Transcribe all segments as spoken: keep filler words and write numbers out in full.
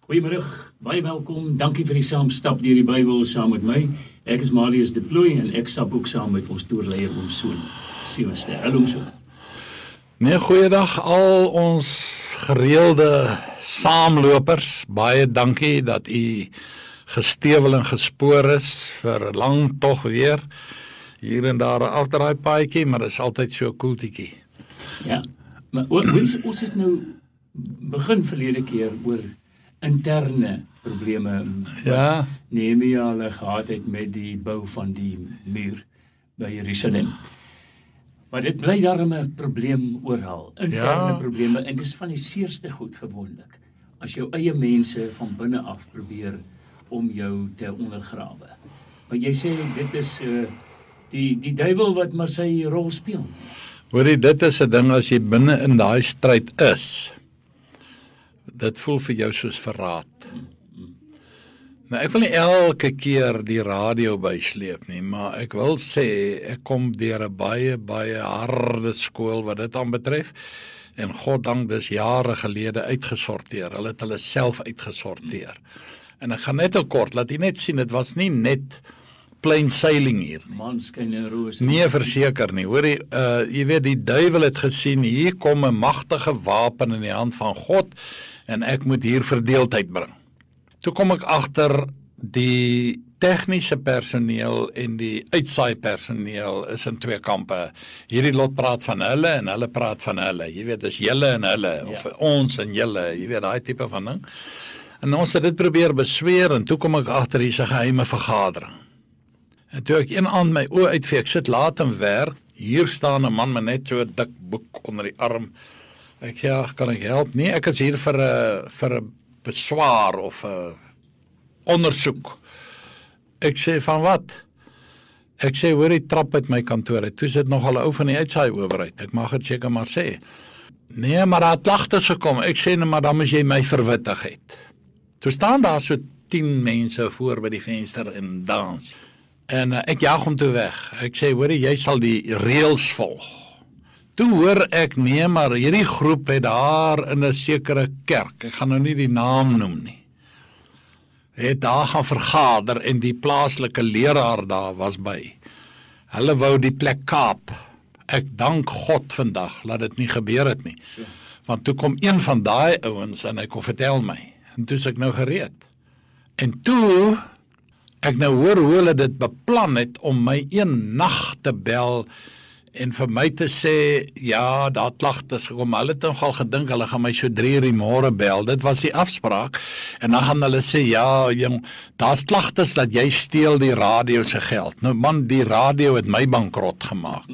Goeiemôre, baie welkom. Dankie vir die saamstap deur die Bybel saam met my. Ek is Marius de Plooy en ek stap ook saam met ons toerleier Oom Soon. Sewenster. Hallo Oom Soon. Nee, goeiedag al ons gereelde saamlopers. Baie dankie dat u gestewel en gespoor is vir 'n lang tog weer. Hier en daar 'n afdraai paadjie, maar dit is altyd so 'n koeltjie. Ja, maar ons ons het nou begin verlede keer oor interne probleme Ja. Nehemia hulle gehad het met die bou van die muur by Jerusalem. Maar dit bly daarom 'n probleem oral, interne Ja. probleme, en dis van die seerste goed gewoonlik, as jou eie mense van binne af probeer om jou te ondergrawe. Maar jy sê dit is uh, die die duiwel wat maar sy rol speel. Hoorie, dit is 'n ding as jy binne in daai stryd is. Dit voel vir jou soos verraad. Nou, ek wil nie elke keer die radio bysleep nie, maar ek wil sê, ek kom deur 'n baie, baie harde skool wat dit aanbetref, en God dank, dis jare gelede uitgesorteer, hulle het hulle self uitgesorteer. En ek gaan net al kort, laat jy net sien, dit was nie net plain sailing hier. Manskyn en roos. Nee, verseker nie. Hoorie, uh, jy weet, die duiwel het gesien, hier kom 'n magtige wapen in die hand van God, en ek moet hier verdeeldheid bring. Toe kom ek agter die tegniese personeel en die uitsaai personeel is in twee kampe. Hierdie lot praat van hulle en hulle praat van hulle. Jy weet, dis julle en hulle, of Ja. ons en julle, jy weet, daai tipe van ding. En ons het dit probeer besweer, en toe kom ek agter hier's 'n geheime vergadering. En toe ek een aand my oë uitvee, ek sit laat in werk, hier staan 'n man met net so 'n dik boek onder die arm. Ek ja, kan ek help? Nee, ek is hier vir 'n vir 'n beswaar of 'n ondersoek. Ek sê, van wat? Ek sê, hoor, die trap uit my kantoor uit. Toe sit nog al 'n ou van die uitsaai owerheid. Ek mag dit seker maar sê. Nee, maar daar het klagtes gekom. Ek sê, nee, maar dan moet jy my verwittig het. Toe staan daar so tien mense voor by die venster en dans. En uh, ek jaag hom toe weg. Ek sê, hoor, jy sal die reëls volg. Toe hoor ek, nee, maar hierdie groep het daar in 'n sekere kerk, ek gaan nou nie die naam noem nie, het daar gaan vergader, en die plaaslike leraar daar was by. Hulle wou die plek kaap. Ek dank God vandag, laat dit nie gebeur het nie. Want toe kom een van daai ouens en hy kom vertel my, en toe is ek nou gereed. En toe, ek nou hoor hoe hulle dit beplan het om my een nag te bel, en vir my te sê, ja, daar klagtes gekom. Hulle het nogal gedink, hulle gaan my so drie uur die môre bel. Dit was die afspraak. En dan gaan hulle sê, ja, jong, daar's klagtes dat jy steel die radio se geld. Nou man, die radio het my bankrot gemaak.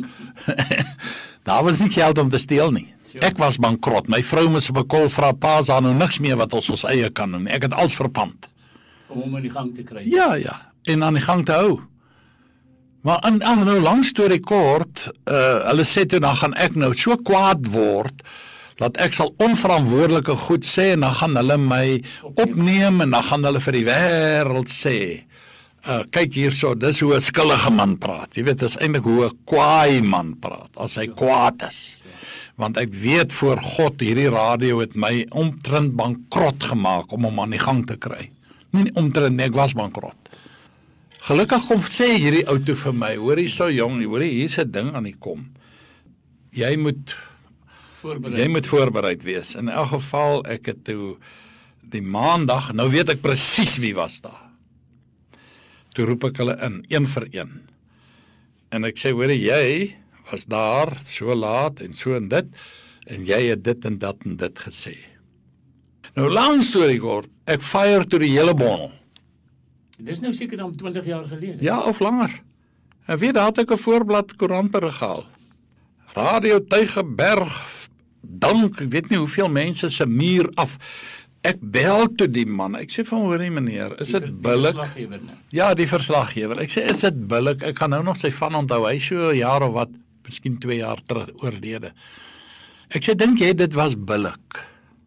Daar was nie geld om te steel nie. Ek was bankrot. My vrou moes op 'n kol vra, pa, is daar nou niks meer wat ons ons eie kan doen. Ek het alles verpand. Om hom in die gang te kry. Ja, ja, en aan die gang te hou. Maar in, in nou lang storie kort, uh, hulle sê toe, dan gaan ek nou so kwaad word, dat ek sal onverantwoordelike goed sê, en dan gaan hulle my opneem, en dan gaan hulle vir die wêreld sê, uh, kyk hierso, dis hoe 'n skuldige man praat. Jy weet, dis eintlik hoe 'n kwaai man praat, as hy kwaad is. Want ek weet voor God, hierdie radio het my omtrent bankrot gemaak, om hom aan die gang te kry. Nie omtrent, nee, ek was bankrot. Gelukkig kom sê hierdie ou toe vir my, hoor hier so jong, hoor hier's 'n ding aan die kom. Jy moet voorbereid. Jy moet voorbereid wees. In elk geval, ek het toe die maandag, nou weet ek presies wie was daar. Toe roep ek hulle in, een vir een. En ek sê, hoor jy was daar, so laat en so en dit, en jy het dit en dat en dit gesê. Nou, lang storie kort, ek fire toe die hele bondel. Dis nou seker dan twintig jaar gelede. Ja, of langer. En weet, daar het ek 'n voorblad koerantberig gehaal. Radio Tygerberg, dank, ek weet nie hoeveel mense se muur af. Ek bel toe die man, ek sê van, hoorie meneer, is dit billik? Ja, die verslaggewer. Ek sê, is dit billik? Ek kan nou nog sy van onthou, hy so 'n jaar of wat, miskien twee jaar terug oorlede. Ek sê, dink jy dit was billik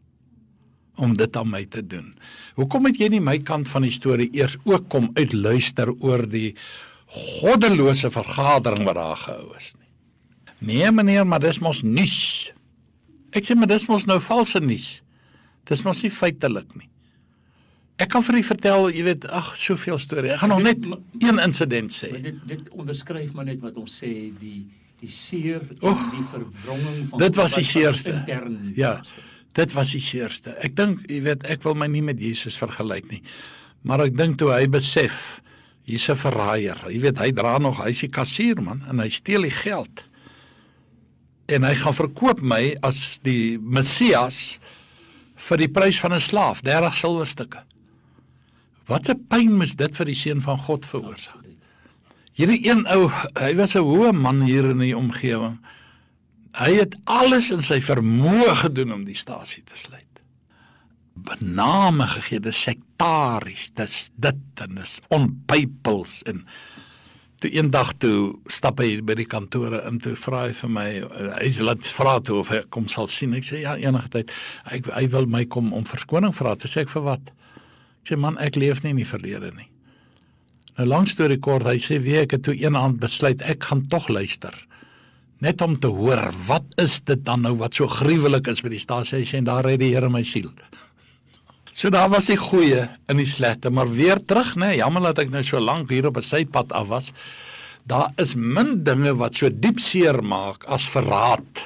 om dit aan my te doen? Hoekom het jy nie my kant van die storie eers ook kom uitluister oor die goddelose vergadering wat daar gehou is nie? Nee meneer, maar dis mos nuus. Ek sê, maar dis mos nou valse nuus. Dis mos nie feitelik nie. Ek kan vir u vertel, jy weet, ag, soveel stories. Ek gaan nog net een insident sê. Maar dit dit onderskryf maar net wat ons sê, die die seer en Och, die verwronging van dit was die wat seerste. intern Ja, was. dit was die seerste. Ek dink, jy weet, ek wil my nie met Jesus vergelyk nie. Maar ek dink toe hy besef, hier's 'n verraaier. Jy weet, hy dra nog, hy's die kassier man en hy steel die geld. En hy gaan verkoop my as die Messias vir die prys van 'n slaaf, dertig silwerstukke. Wat 'n pyn moes dit vir die seun van God veroorsaak. Hierdie een ou, hy was 'n hoë man hier in die omgewing. Hy het alles in sy vermoë gedoen om die stasie te sluit. Bename gegee, dis sektaries, dis dit en dis onbybels en toe eendag toe stap hy by die kantore in, toe vra hy vir my, hy laat vra toe of hy kom sal sien. Ek sê ja, enige tyd. Hy, hy wil my kom om verskoning vra. Toe sê ek vir wat? Ek sê man, ek leef nie in die verlede nie. Nou lang storie kort, hy sê wie ek het toe een aand besluit, ek gaan tog luister. Net om te hoor, wat is dit dan nou wat so gruwelik is by die stasie? Hy sê, en daar red die Here my siel. So daar was die goeie in die slegte, maar weer terug, nee, jammer dat ek nou so lank hier op 'n sypad af was. Daar is min dinge wat so diep seer maak as verraad.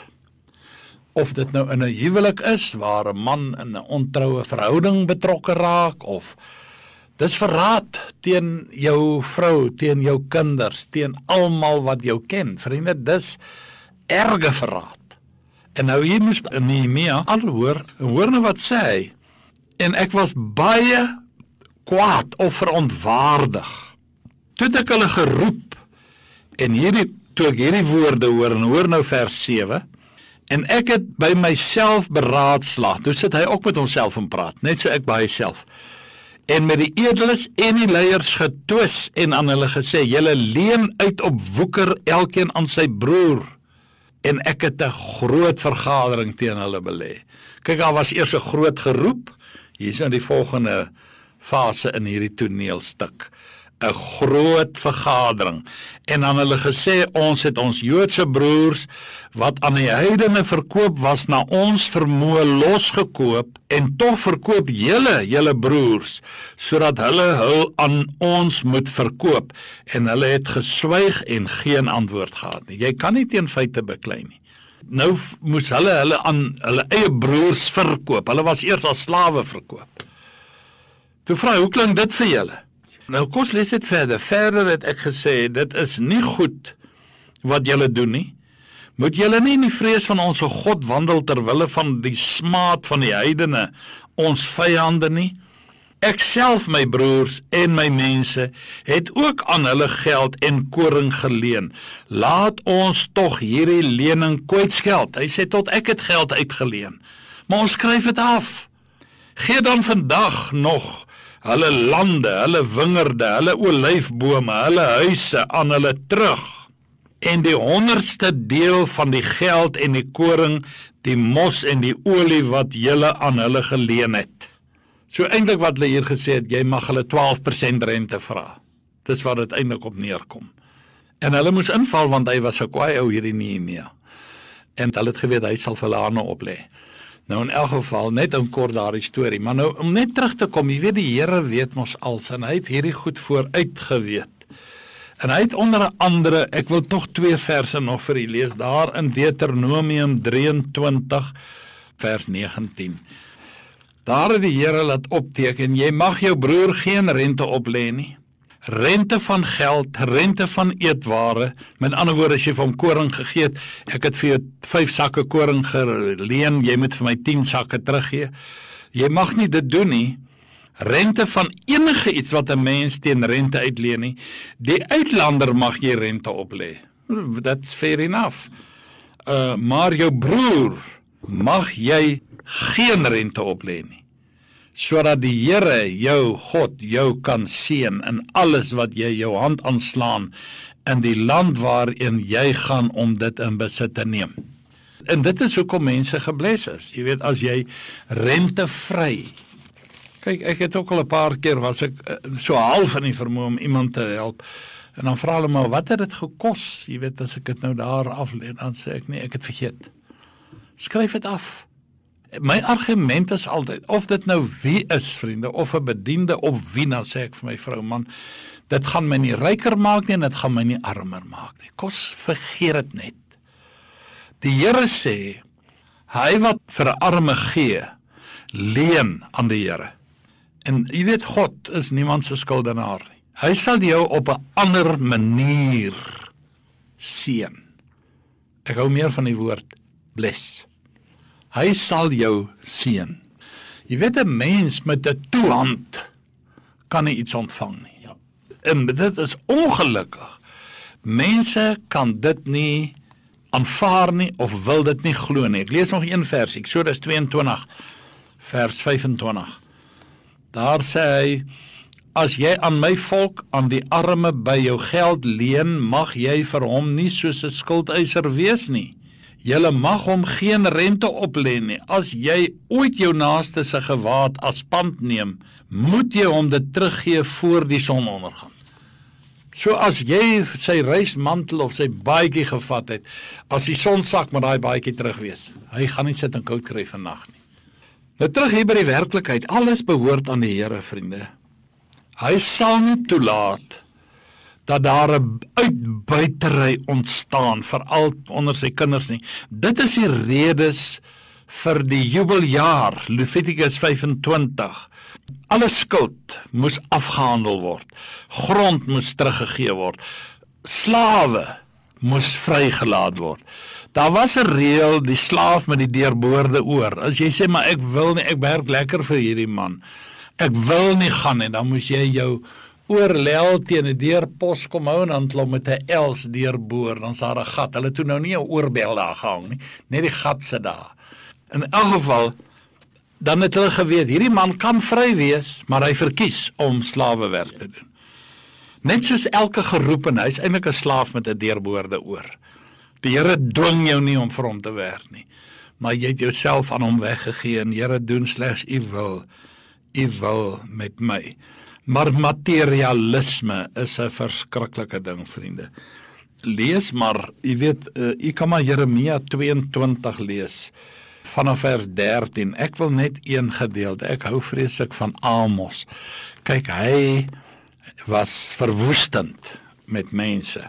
Of dit nou in 'n huwelik is, waar 'n man in 'n ontroue verhouding betrokke raak, of dis verraad teen jou vrou, teen jou kinders, teen almal wat jou ken. Vriende, dis erge verraad. En nou hier moes Nehemia al hoor, en hoor nou wat sê hy, en ek was baie kwaad of verontwaardig. Toe het ek hulle geroep, en hierdie, toe ek hierdie woorde hoor, en hoor nou vers sewe, en ek het by myself beraadslaag, toe sit hy ook met homself en praat, net so ek by hyself, en met die edeles en die leiers getwis en aan hulle gesê, julle leen uit op woeker elkeen aan sy broer, en ek het 'n groot vergadering teen hulle belê. Kyk, daar was eers 'n groot geroep, hier is nou die volgende fase in hierdie toneelstuk, 'n groot vergadering, en aan hulle gesê, ons het ons Joodse broers, wat aan die heidene verkoop was, na ons vermoë losgekoop, en tog verkoop julle, julle broers, sodat hulle hul aan ons moet verkoop, en hulle het geswyg en geen antwoord gehad nie. Jy kan nie teen feite beklei nie. Nou moes hulle hulle aan hulle eie broers verkoop, hulle was eers as slawe verkoop. Toe vra hy, hoe klink dit vir julle? Nou kom ons lees dit verder. Verder het ek gesê, dit is nie goed wat julle doen nie. Moet julle nie in die vrees van ons God wandel terwille van die smaad van die heidene, ons vyande nie. Ek self, my broers en my mense, het ook aan hulle geld en koring geleen. Laat ons tog hierdie lening kwytskeld. Hy sê tot ek het geld uitgeleen, maar ons skryf dit af. Gee dan vandag nog hulle lande, hulle wingerde, hulle olyfbome, hulle huise aan hulle terug, en die honderdste deel van die geld en die koring, die mos en die olie wat julle aan hulle geleen het. So eintlik wat hulle hier gesê het, jy mag hulle twaalf persent rente vra. Dis wat dit eintlik op neerkom. En hulle moes inval, want hy was 'n kwaai ou hierdie Nehemia. En hulle het geweet, hy sal vir hulle hande oplê. Nou in elk geval, net in kort daardie storie, maar nou om net terug te kom, jy weet die Here weet mos als, en hy het hierdie goed vooruit geweet. En hy het onder andere, ek wil tog twee verse nog vir u lees, daar in Deuteronomium drieëntwintig, vers negentien. Daar het die Here laat opteken, jy mag jou broer geen rente oplê nie. Rente van geld, rente van eetware, met ander woorde, as jy vir hom koring gegee het, ek het vir jou vyf sakke koring geleen, jy moet vir my tien sakke teruggee. Jy mag nie dit doen nie. Rente van enige iets wat 'n mens teen rente uitleen nie. Die uitlander mag jy rente oplê. That's fair enough. Uh, maar jou broer mag jy geen rente oplê nie, sodat die Here, jou God, jou kan seën in alles wat jy jou hand aanslaan in die land waarin jy gaan om dit in besit te neem. En dit is hoekom mense gebless is. Jy weet, as jy rentevry. Kyk, ek het ook al 'n paar keer was ek so half in die vermoë om iemand te help. En dan vra hulle maar, wat het dit gekos? Jy weet, as ek dit nou daar aflê, dan sê ek nee, ek het vergeet. Skryf dit af. My argument is altyd, of dit nou wie is, vriende, of 'n bediende of wie, dan sê ek vir my vrou, man, dit gaan my nie ryker maak nie, en dit gaan my nie armer maak nie. Kos, vergeet dit net. Die Here sê, hy wat vir 'n arme gee, leen aan die Here. En jy weet, God is niemand se skuldenaar nie. Hy sal jou op 'n ander manier seën. Ek hou meer van die woord bless. Hy sal jou seën. Jy weet, 'n mens met 'n toehand kan nie iets ontvang nie. Ja. En dit is ongelukkig. Mense kan dit nie aanvaar nie, of wil dit nie glo nie. Ek lees nog een vers, Eksodus twee en twintig, vers vyf en twintig. Daar sê hy, as jy aan my volk, aan die arme by jou geld leen, mag jy vir hom nie soos 'n skuldeiser wees nie. Julle mag hom geen rente opleen nie. As jy ooit jou naaste se gewaad as pand neem, moet jy hom dit teruggee voor die son ondergaan. So as jy sy reismantel of sy baadjie gevat het, as die son sak, moet daai baadjie terug wees. Hy gaan nie sit en koud kry vannag nie. Nou terug hier by die werklikheid, alles behoort aan die Here, vriende. Hy sal nie toelaat dat daar 'n uitbuitery ontstaan, veral onder sy kinders nie. Dit is die redes vir die jubeljaar, Levitikus vyf-en-twintig. Alle skuld moes afgehandel word. Grond moes teruggegee word. Slawe moes vrygelaat word. Daar was 'n reël, die slaaf met die deurboorde oor. As jy sê, maar ek wil nie, ek werk lekker vir hierdie man. Ek wil nie gaan nie, dan moes jy jou oorlel teen 'n deurpos kom hou en dan klom met 'n els deurboor, dan's daar 'n gat. Hulle toe nou nie 'n oorbel daar gehang nie, net die gat sit daar. In elk geval, dan het hulle geweet, hierdie man kan vry wees, maar hy verkies om slawewerk te doen. Net soos elke geroepene, hy is eintlik 'n slaaf met 'n deurboorde oor. Die Here dwing jou nie om vir hom te werk nie, maar jy het jouself aan hom weggegee en Here, doen slegs u wil, u wil met my. Maar materialisme is 'n verskriklike ding, vriende. Lees maar, jy weet, uh, jy kan maar Jeremia twee-en-twintig lees, vanaf vers dertien. Ek wil net een gedeelte, ek hou vreeslik van Amos. Kyk, hy was verwoestend met mense.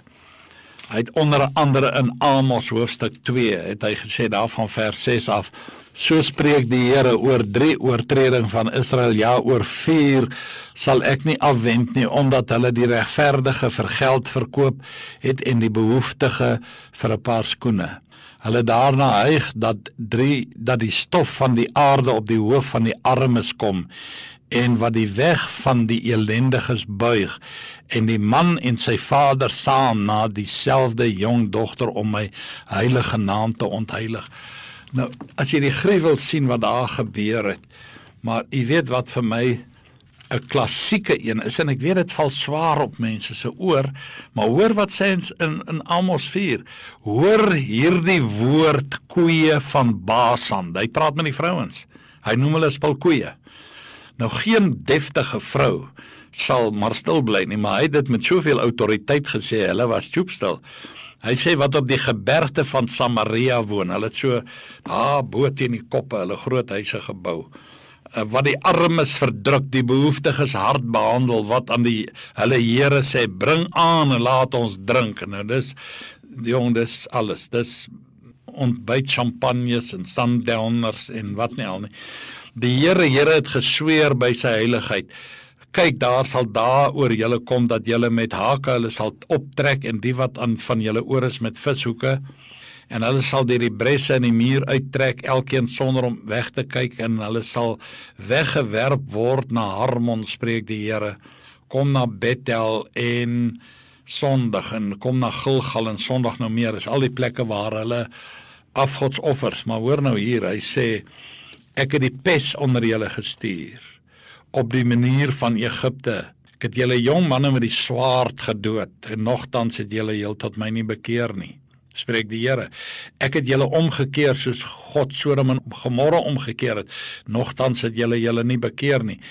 Hy het onder andere in Amos hoofstuk twee, het hy gesê daar van vers ses af, so spreek die Here oor drie oortreding van Israel, ja, oor vier sal ek nie afwend nie, omdat hulle die regverdige vir geld verkoop het en die behoeftige vir 'n paar skoene. Hulle daarna hyg dat drie dat die stof van die aarde op die hoof van die armes kom, en wat die weg van die elendiges buig, en die man en sy vader saam na dieselfde jong dogter om my heilige naam te ontheilig. Nou, as jy die gruwel sien wat daar gebeur het, maar jy weet wat vir my 'n klassieke een is, en ek weet dit val swaar op mense se oor, maar hoor wat sê ons in, in Amos vier, hoor hierdie woord koeie van Basan, hy praat met die vrouens, hy noem hulle spilkoeie. Nou geen deftige vrou sal maar stil bly nie, maar hy het dit met soveel autoriteit gesê, hulle was stoepstil. Hy sê wat op die gebergte van Samaria woon, hulle het so, ah, bo teen die koppe, hulle groot huise gebou, uh, wat die armes verdruk, die behoeftiges hard behandel, wat aan die, hulle Here sê, bring aan en laat ons drink. Nou dis, jong, dis alles, dis ontbyt champagnes en sundowners en wat nie al nie. Die Here, Here het gesweer by sy heiligheid, kyk, daar sal daar oor julle kom, dat julle met hake hulle sal optrek, en die wat aan van julle oor is met vishoeke, en hulle sal deur die bresse in die muur uittrek, elkeen sonder om weg te kyk, en hulle sal weggewerp word na Harmon, spreek die Here, kom na Bethel en sondig, en kom na Gilgal en sondig nou meer, is al die plekke waar hulle afgodsoffers, maar hoor nou hier, hy sê, ek het die pes onder julle gestuur, op die manier van Egipte. Ek het julle jong manne met die swaard gedood, en nogtans het julle heel tot my nie bekeer nie, spreek die Here. Ek het julle omgekeer soos God Sodom en Gomorra omgekeer het, nogtans het julle julle nie bekeer nie.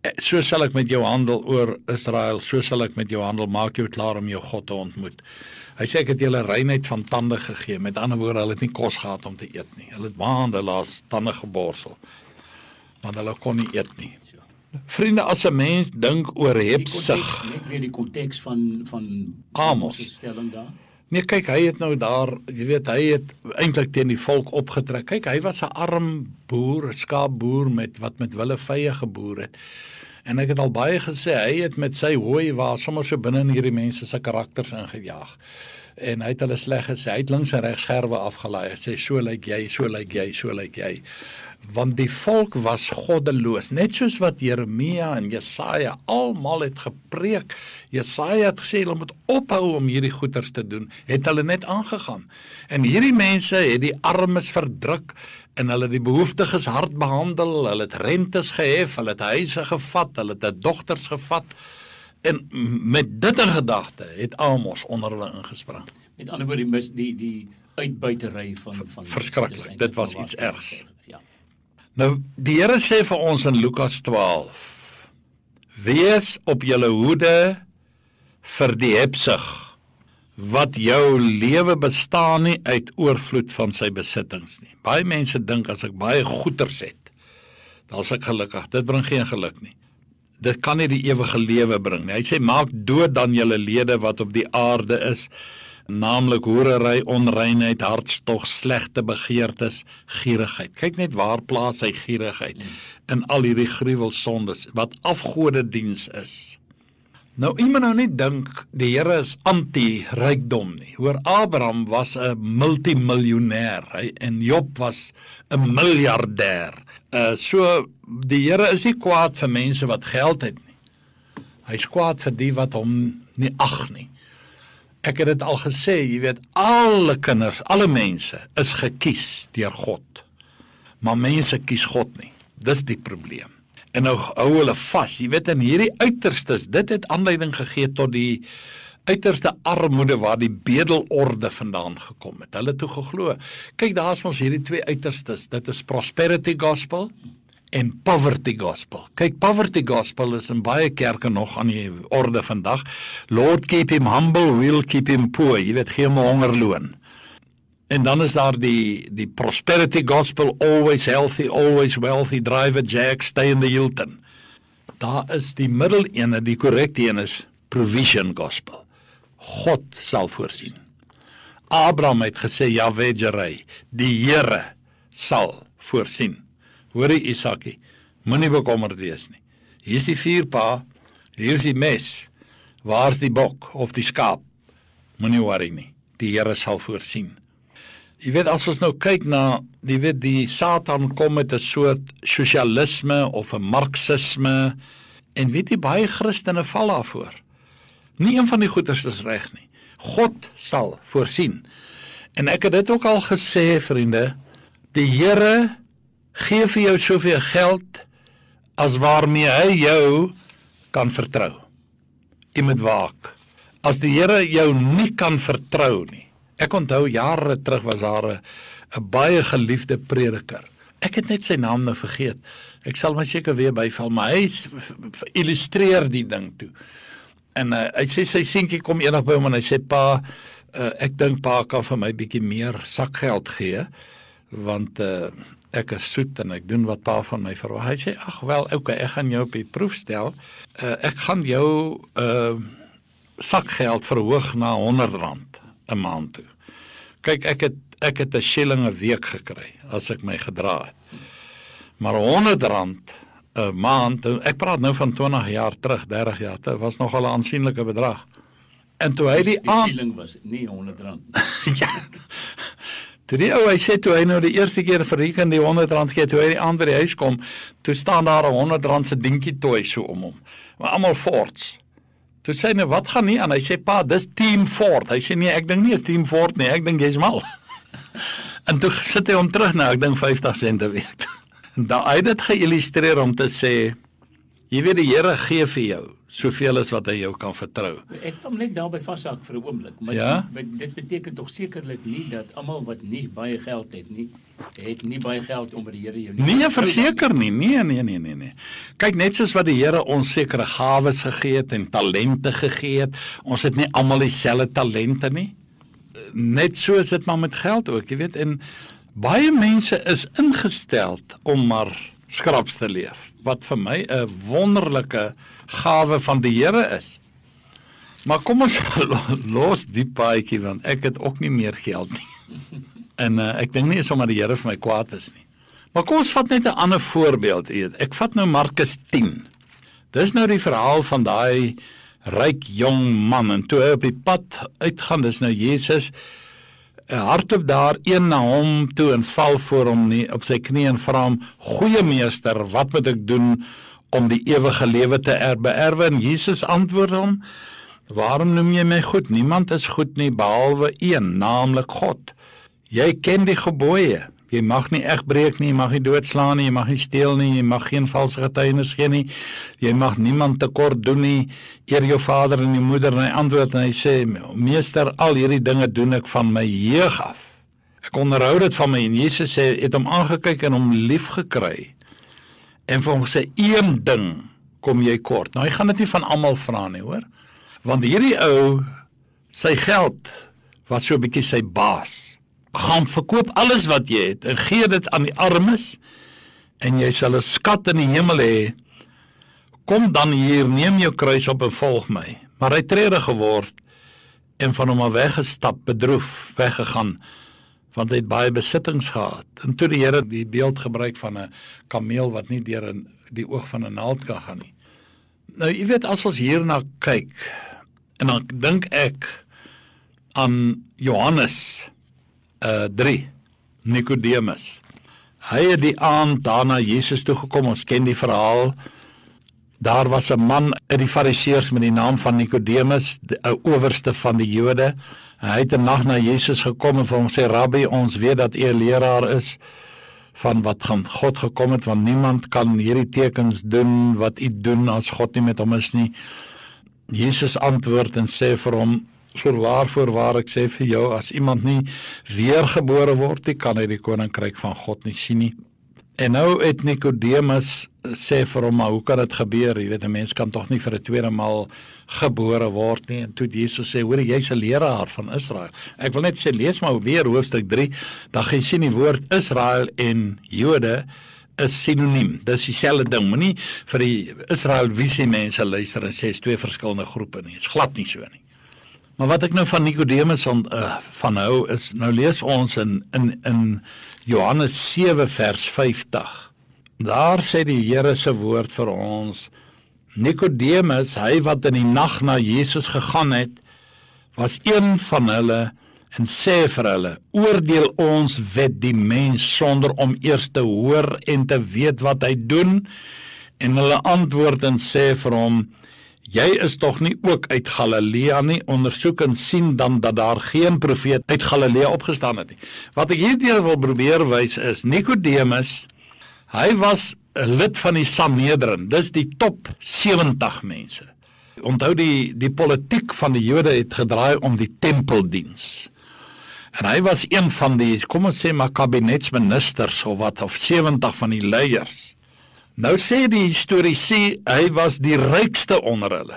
So sal ek met jou handel oor Israel, so sal ek met jou handel, maak jou klaar om jou God te ontmoet. Hy sê ek het julle reinheid van tande gegee, met ander woorde, hulle het nie kos gehad om te eet nie. Hulle het maande laas tande geborsel, want hulle kon nie eet nie. Vriende, as 'n mens dink oor hebsug, net weer die konteks van van Amos se stelling daar. Nee, kyk, hy het nou daar, jy weet, hy het eintlik teen die volk opgetrek. Kyk, hy was 'n arm boer, 'n skaapboer met wat met wille vye geboer het. En ek het al baie gesê, hy het met sy hooi waar sommer so binne in hierdie mense se karakters ingejaag. En hy het hulle sleg gesê, hy het links en regs skerwe afgelaai. Hy sê, so lyk jy, so lyk jy, so lyk jy. Want die volk was goddeloos, net soos wat Jeremia en Jesaja almal het gepreek. Jesaja het gesê, hulle moet ophou om hierdie goeters te doen, het hulle net aangegaan. En hierdie mense het die armes verdruk, en hulle die behoeftiges hard behandel, hulle het rentes gehef, hulle het huise gevat, hulle het dogters gevat, en met dit in gedagte het Amos onder hulle ingespring. Met ander woorde, die, die, die uitbuitery van... van Verskriklik, dit was iets ergs. Ja. Nou, die Here sê vir ons in Lukas twaalf, wees op julle hoede vir die hebsug, wat jou lewe bestaan nie uit oorvloed van sy besittings nie. Baie mense dink as ek baie goeders het, dan is ek gelukkig. Dit bring geen geluk nie. Dit kan nie die ewige lewe bring nie. Hy sê, maak dood dan julle lede wat op die aarde is, naamlik hoerery, onreinheid, hartstog, slegte begeertes, gierigheid. Kyk net waar plaas hy gierigheid in al hierdie gruwelsondes, wat afgodediens is. Nou, jy moet nou nie dink, die Here is anti-rykdom nie. Hoor, Abraham was 'n multimiljonair, hy, en Job was 'n miljardêr. Uh, so, die Here is nie kwaad vir mense wat geld het nie. Hy is kwaad vir die wat hom nie ag nie. Ek het dit al gesê, jy weet, alle kinders, alle mense is gekies deur God. Maar mense kies God nie. Dis die probleem. En nou hou hulle vas, jy weet, in hierdie uiterstes, dit het aanleiding gegee tot die uiterste armoede waar die bedelorde vandaan gekom het. Hulle toe geglo. Kyk, daar is ons hierdie twee uiterstes, dit is prosperity gospel en poverty gospel. Kyk, poverty gospel is in baie kerke nog aan die orde vandag. Lord keep him humble, we'll keep him poor. Jy weet, gee hom hongerloon. En dan is daar die, die prosperity gospel, always healthy, always wealthy, drive a jack, stay in the Hilton. Daar is die middelene, die korrekte een is provision gospel. God sal voorsien. Abraham het gesê, Yahweh Jireh, die Here sal voorsien. Hoorie Isaakie, moenie bekommerd wees nie. Hier is die vuurpa, hier is die mes, waar is die bok of die skaap? Moenie worry nie, die Here sal voorsien. Jy weet, as ons nou kyk na, jy weet, die Satan kom met 'n soort sosialisme of 'n marxisme, en weet jy, baie Christene val daarvoor. Nie een van die goeders is reg nie. God sal voorsien. En ek het dit ook al gesê, vriende, die Here gee vir jou soveel geld, as waarmee hy jou kan vertrou. Jy moet waak. As die Here jou nie kan vertrou nie, ek onthou jare terug was daar 'n 'n baie geliefde prediker. Ek het net sy naam nou vergeet. Ek sal my seker weer byval, maar hy illustreer die ding toe. En uh, hy sê sy seentjie kom eendag by hom en hy sê, pa, uh, ek dink pa kan vir my bietjie meer sakgeld gee, want uh, ek is soet en ek doen wat pa van my verwag. Hy sê, ag wel, okay, ek gaan jou op die proef stel. Uh, ek gaan jou uh, sakgeld verhoog na honderd rand 'n maand toe. Kyk, ek het ek het 'n shilling 'n week gekry as ek my gedra het. Maar honderd rand 'n maand, ek praat nou van twintig jaar terug, dertig jaar terug, was nogal 'n aansienlike bedrag. En toe hy die Die aan shilling was nie honderd rand. ja. Toe die ou, hy sê toe hy nou die eerste keer verreken die honderd rand gee, toe hy die aand by die huis kom, toe staan daar 'n honderd rand se dingetjie toy so om hom. Maar almal Fords. Toe sê hy nou, wat gaan nie aan? Hy sê, pa, dis Team Ford. Hy sê, nee, ek dink nie is Team Ford nie, ek dink jy's mal. En toe sit hy hom terug na, ek dink vyftig sent 'n week. Daar hy het dit geïllustreer om te sê, jy weet, die Here gee vir jou soveel as wat hy jou kan vertrou. Ek kom net daarby vashak vir 'n oomblik, maar Ja? dit, dit beteken tog sekerlik nie dat almal wat nie baie geld het nie, het nie baie geld om by die Here jou nie. Nee, verseker nie. Nee, nee, nee, nee, nee. Kyk, net soos wat die Here ons sekere gawes gegee het en talente gegee het, ons het nie almal dieselfde talente nie. Net so is dit maar met geld ook, jy weet, en baie mense is ingestel om maar skraps te leef, wat vir my 'n wonderlike gawe van die Here is. Maar kom ons los die paadjie, want ek het ook nie meer geld nie. En uh, ek dink nie sommer die Here vir my kwaad is nie. Maar kom ons vat net 'n ander voorbeeld. Ek vat nou Markus tien. Dis nou die verhaal van daai ryk jong man, en toe hy op die pad uitgaan, dis nou Jesus, hardloop daar een na hom toe en val voor hom nie, op sy knie en vra hom, goeie meester, wat moet ek doen om die ewige lewe te er, beerwe? En Jesus antwoord hom, waarom noem jy my goed? Niemand is goed nie, behalwe een, naamlik God. Jy ken die gebooie. Jy mag nie egbreek nie, jy mag nie doodslaan nie, jy mag nie steel nie, jy mag geen valse getuienis gee nie, jy mag niemand tekort doen nie, eer jou vader en jou moeder. En hy antwoord en hy sê, meester, al hierdie dinge doen ek van my jeug af. Ek onderhou dit van my. En Jesus sê, het hom aangekyk en hom lief gekry. En vir hom sê, een ding kom jy kort. Nou, hy gaan dit nie van almal vra nie, hoor. Want hierdie ou, sy geld was so 'n bietjie sy baas. Gaan verkoop alles wat jy het en gee dit aan die armes en jy sal 'n skat in die hemel hê. Kom dan hier, neem jou kruis op en volg my. Maar hy het treurig geword en van hom af weggestap, bedroef, weggegaan, want hy het baie besittings gehad. En toe die Here die beeld gebruik van 'n kameel wat nie deur 'n die oog van 'n naald kan gaan nie. Nou, jy weet, as ons hierna kyk, en dan dink ek aan Johannes Uh, drie, Nikodemus. Hy het die aand daarna Jesus toegekom, ons ken die verhaal. Daar was 'n man uit die Fariseërs met die naam van Nikodemus, 'n owerste van die Jode. Hy het 'n nag na Jesus gekom en vir hom sê, Rabbi, ons weet dat u 'n leraar is van wat van God gekom het, want niemand kan hierdie tekens doen wat u doen as God nie met hom is nie. Jesus antwoord en sê vir hom, Voorwaar, voorwaar, ek sê vir jou, as iemand nie weergebore word, nie kan hy die koninkryk van God nie sien nie. En nou het Nikodemus sê vir hom, maar hoe kan dit gebeur? Jy weet, 'n mens kan tog nie vir 'n tweede maal gebore word nie. En toe Jesus sê, hoor, jy's 'n leraar van Israel. Ek wil net sê, lees maar weer hoofstuk drie, dan gaan jy sien die woord Israel en Jode is synoniem. Dis dieselfde ding. Moenie vir die Israel visie mense luister en sê, is twee verskillende groepe nie. Is glad nie so nie. Maar wat ek nou van Nikodemus uh, van hou is, nou lees ons in, in, in Johannes sewe vers vyftig. Daar sê die Here se woord vir ons, Nikodemus, hy wat in die nag na Jesus gegaan het, was een van hulle en sê vir hulle, oordeel ons wet die mens sonder om eers te hoor en te weet wat hy doen? En hulle antwoord en sê vir hom, jy is tog nie ook uit Galilea nie, ondersoek en sien dan dat daar geen profeet uit Galilea opgestaan het nie. Wat ek hierdeur wil probeer wys is, Nikodemus, hy was 'n lid van die Sanhedrin, dis die top sewentig mense. Onthou die, die politiek van die Jode het gedraai om die tempeldiens. En hy was een van die, kom ons sê maar kabinetsministers of wat, of sewentig van die leiers. Nou sê die historiese, hy was die rykste onder hulle.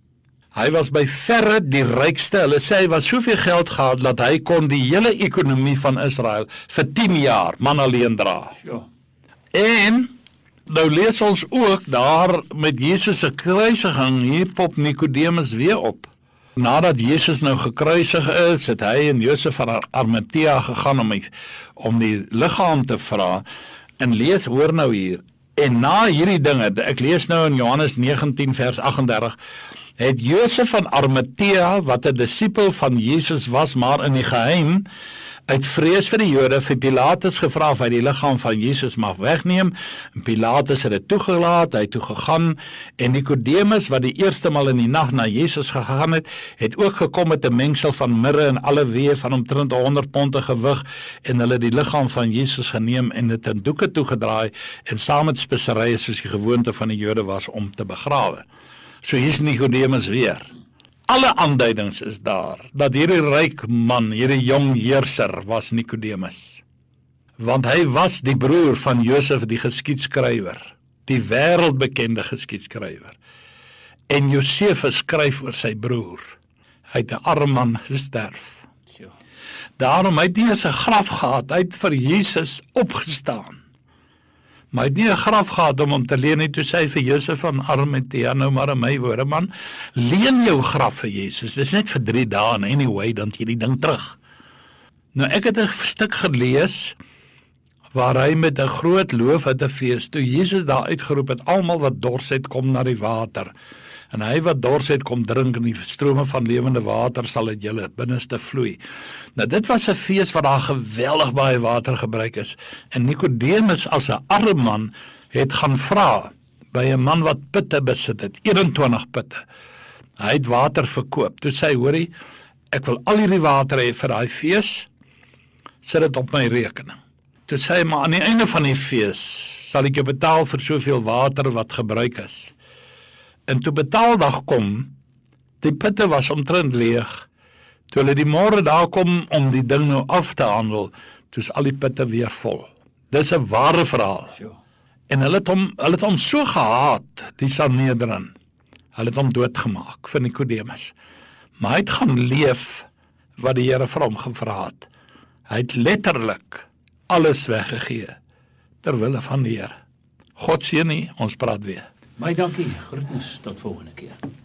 Hy was by verre die rykste. Hulle sê hy was soveel geld gehad dat hy kon die hele ekonomie van Israel vir tien jaar man alleen dra. Ja. En nou lees ons ook daar met Jesus se kruisiging, hier pop Nikodemus weer op. Nadat Jesus nou gekruisig is, het hy en Josef van Arimatea gegaan om die, om die liggaam te vra. En lees, hoor nou hier, en na hierdie dinge, ek lees nou in Johannes negentien vers agt en dertig, het Josef van Arimatea, wat 'n disipel van Jesus was, maar in die geheim, uit vrees vir die Jode, vir Pilatus gevra of hy die liggaam van Jesus mag wegneem. En Pilatus het dit toegelaat, hy het toe gegaan, en Nikodemus, wat die eerste maal in die nag na Jesus gegaan het, het ook gekom met 'n mengsel van mirre en alle weë van omtrent honderd ponde gewig, en hulle die liggaam van Jesus geneem en dit in doeke toegedraai, en saam met speserye soos die gewoonte van die Jode was om te begrawe. So hier's Nikodemus weer. Alle aanduidings is daar, dat hierdie ryk man, hierdie jong heerser was Nikodemus. want hy was die broer van Josef die geskiedskrywer, die wêreldbekende geskiedskrywer. En Josefus skryf oor sy broer. Hy het 'n arm man gesterf. Ja. Daarom hy het nie eens 'n graf gehad, hy het vir Jesus opgestaan. Maar hy het nie 'n graf gehad om hom te leen nie, toe sê hy vir Josef van Arimatea, nou maar in my woorde man, leen jou graf vir Jesus, dis net vir drie dae, en anyway, dan het jy die ding terug. Nou ek het 'n stuk gelees, waar hy met 'n groot loofhuttefees, toe Jesus daar uitgeroep het, almal wat dors het, kom na die water. En hy wat dors het, kom drink, en die strome van lewende water sal uit julle binneste vloei. Nou dit was 'n fees waar daar geweldig baie water gebruik is. En Nikodemus as 'n arme man het gaan vra by 'n man wat putte besit het, eenentwintig putte. Hy het water verkoop. Toe sê hy, hoorie, ek wil al hierdie water hê vir daai fees, sit dit op my rekening. Toe sê hy, maar aan die einde van die fees sal ek jou betaal vir soveel water wat gebruik is. En toe betaaldag kom, die putte was omtrent leeg. Toe hulle die môre daar kom om die ding nou af te handel, toe is al die putte weer vol. Dis 'n ware verhaal. Sure. En hulle het hom, hulle het hom so gehaat, die Sanhedrin. Hulle het hom doodgemaak vir Nikodemus. Maar hy het gaan leef wat die Here vir hom gevra het. Hy het letterlik alles weggegee ter wille van die Here. God seën nie, ons praat weer. Baie dankie, groetnis tot volgende keer.